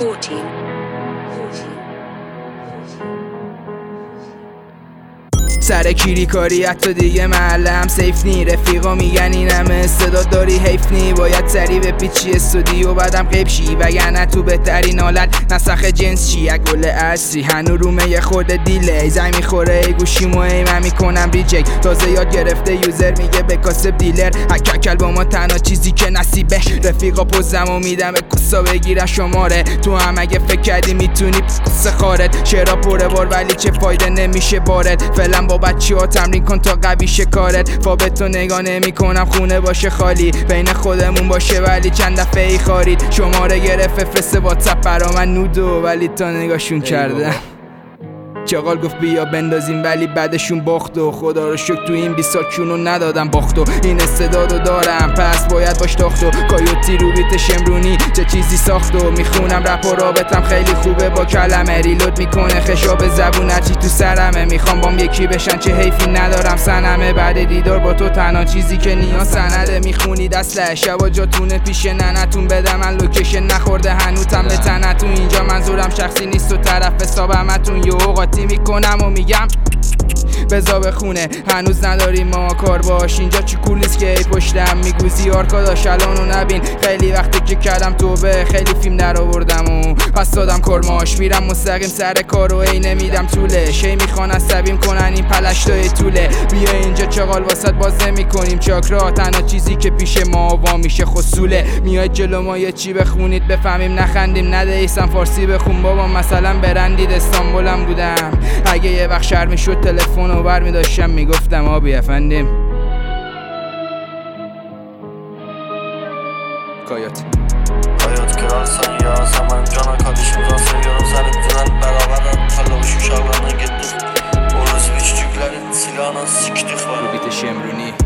سر کیری کاری حتی دیگه محلم سیف نی، رفیقا میگن این همه استعداد داری حیف نی، باید سری به پیچی استودیو بعدم غیب شی وگرنه تو بهترین حالت نسخ جنس چی یک گل اصری هنو رومه یه خورده دیلی زنگ میخوره ای گوشیمو ای من میکنم ریجکت تازه یاد گرفته یوزر میگه بکاسب دیلر حککل با ما تنها چیزی که نصیبه رفیقا پوزمو میدم کسا بگیرن شماره تو هم اگه فکر کردی میتونی قصه خارد شعرها پره بار ولی چه فایده نمیشه بارد فعلا با بچه ها تمرین کن تا قوی شه کارت فابتو نگاه نمی کنم خونه باشه خالی بین خودمون باشه ولی چند دفعه ای خارید شماره گرفت فرست واتساپ برا من نودو ولی تا نگاهشون کردم چاقال گفت بیا بندازیم ولی بعدشون باخت و خدا رو شکر تو این 20 کیونو ندادم باخت و این استعدادو دارم پس باید باش تاخت و کایوتی رو بیت شمرونی چه چیزی ساخت و میخونم رپ و رابطم خیلی خوبه با کلمه ریلود میکنه خشاب زبون هرچی تو سرمه میخوام بام یکی بشن چه حیفی ندارم سنمه بعد دیدار با تو تنها چیزی که نیاز سنده میخونید اصله شبا جاتونه پیش ننتون بده من لوکیشن نخورده هنوتم به تنتون اینجا منظورم شخصی نیست و طرف حسابمتون یه اوقاتی میکنم و میگم بزا بخونه هنوز نداریم ما کار باش اینجا چی کول نیست که ای پشتم میگوزی آرکا داشت الانو نبین خیلی وقتی که کردم توبه خیلی فیلم در آوردم و پس دادم کرماش میرم مستقیم سر کار و ای نمیدم طوله شی میخوان عصبیم کنن این پلشتای طوله بیا اینجا چاقال واسط باز نمیکنیم چاکرا تنها چیزی که پیش ما وا میشه خصوله میاد جلو ما یه چی بخونید بفهمیم نخندیم نده ایسان فارسی بخون بابا مثلا برندید استانبولم بودم اگه یه وقت شرمی شد تلفن بر میداشتم میگفتم آبی افندیم کایات kirarsan ya zaman cana kardeşim rastla yarım zannettiler beraber Falla uçuş ağlarına gittik Orası küçüklerin silahına siktik var رو بیت شمرونی